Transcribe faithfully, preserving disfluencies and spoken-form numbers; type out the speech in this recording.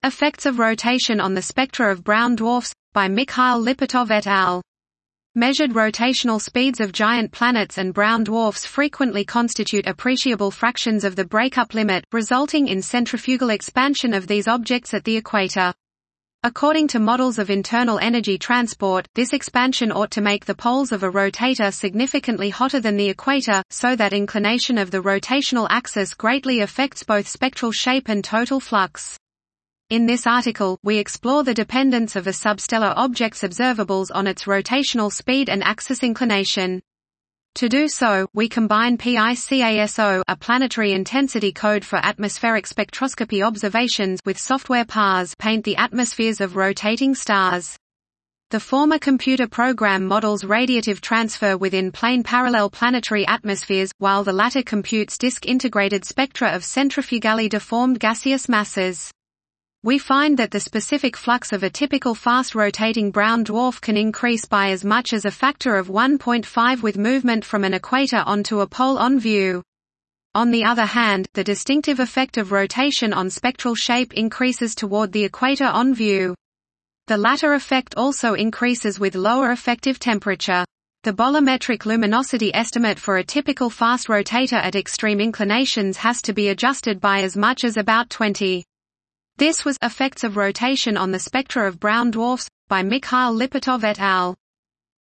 Effects of rotation on the spectra of brown dwarfs, by Mikhail Lipatov et al. Measured rotational speeds of giant planets and brown dwarfs frequently constitute appreciable fractions of the breakup limit, resulting in centrifugal expansion of these objects at the equator. According to models of internal energy transport, this expansion ought to make the poles of a rotator significantly hotter than the equator, so that inclination of the rotational axis greatly affects both spectral shape and total flux. In this article, we explore the dependence of a substellar object's observables on its rotational speed and axis inclination. To do so, we combine PICASO, a planetary intensity code for atmospheric spectroscopy observations, with software parse paint the atmospheres of rotating stars. The former computer program models radiative transfer within plane parallel planetary atmospheres, while the latter computes disk-integrated spectra of centrifugally deformed gaseous masses. We find that the specific flux of a typical fast-rotating brown dwarf can increase by as much as a factor of one point five with movement from an equator onto a pole on view. On the other hand, the distinctive effect of rotation on spectral shape increases toward the equator on view. The latter effect also increases with lower effective temperature. The bolometric luminosity estimate for a typical fast rotator at extreme inclinations has to be adjusted by as much as about twenty. This was Effects of Rotation on the Spectra of Brown Dwarfs, by Mikhail Lipatov et al.